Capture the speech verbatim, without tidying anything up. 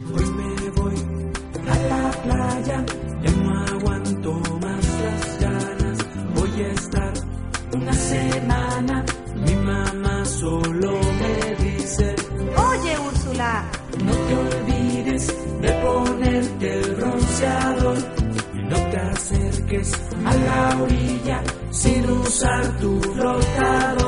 Hoy me voy a la playa, ya no aguanto más las ganas. Voy a estar una semana, mi mamá solo me dice: Oye, Úrsula, no te olvides de ponerte el bronceador y no te acerques a la orilla sin usar tu flotador.